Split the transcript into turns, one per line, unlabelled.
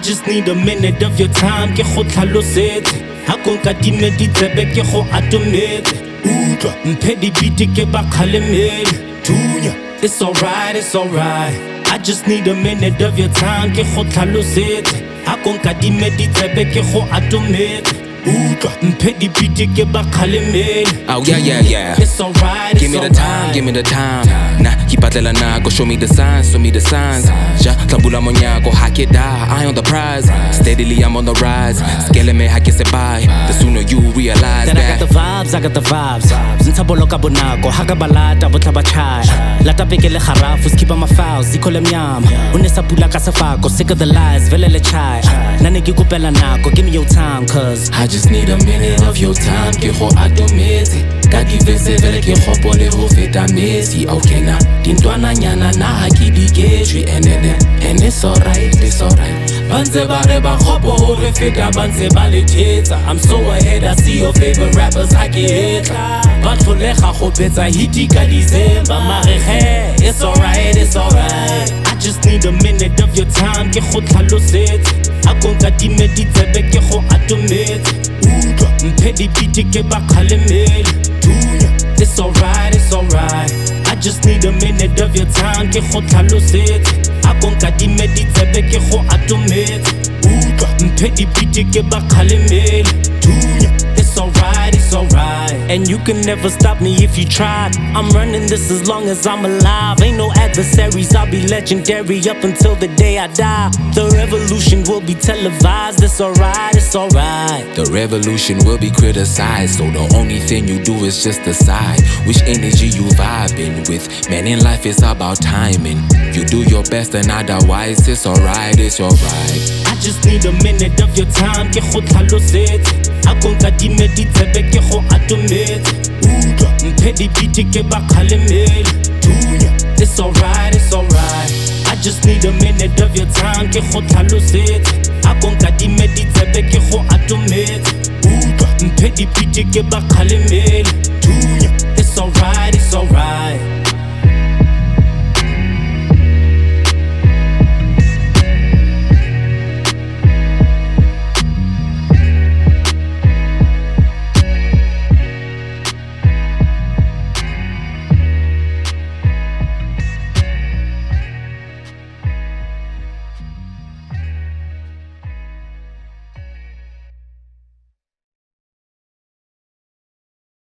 just need a minute of your time ke go tlhalosetse ha kon ka dimedi tsebe ke go atometse utlwa mphe di-beat ke ba kgalemele thunya it's alright I just need a minute of your time ke go tlhalosetse ha kon ka dimedi tsebe ke go atometse utlwa mphe di-beat ke ba kgalemele
oh yeah
it's alright
give me the time nah kipatlela nako show me the signs ja tlambula monyako ha ke die eye on the prize steadily I'm on the rise skele me ha ke se by the sooner you realize that
I got the vibes ntshabolo ka bonako ha ka balata botla ba chaya lata pekele kharafu skip my files ikhole mnyama unesa pula ka sefako sick of the lies velele chaya nane ke kopela nako give me your time cause
I just need a minute of your time ke go atometse ka divese vele ke khopole ho feta Messi okay na dintwana nyana na ha ke diketshwe and it's alright
banze bare ba khopo hore feta banze ba lethetsa I'm so ahead I see your favorite rappers I ke hetla ba tlolega go betsa hit ka December mare he it's alright I just need a minute of your time ke go tlhalosetse a kon ka dimedi tsebe ke go atometse utlwa mphe di-beat ke ba kgalemele thunya it's alright I just need a minute of your time ke go tlhalosetse a kon ka dimedi tsebe ke go atometse utlwa mphe di-beat ke ba kgalemele thunya it's alright and you can never stop me if you tried I'm running this as long as I'm alive ain't no adversaries I'll be legendary up until the day I die the revolution will be televised it's alright
the revolution will be criticized so the only thing you do is just decide which energy you vibing with man in life it's about timing you do your best and otherwise it's alright
I just need a minute of your time ke go tlhalosetse a kon ka dimedi tsebe ke go atometse utlwa mphe di-beat ke ba kgalemele thunya it's alright I just need a minute of your time ke go tlhalosetse a kon ka dimedi tsebe ke go atometse utlwa mphe di-beat ke ba kgalemele thunya it's alright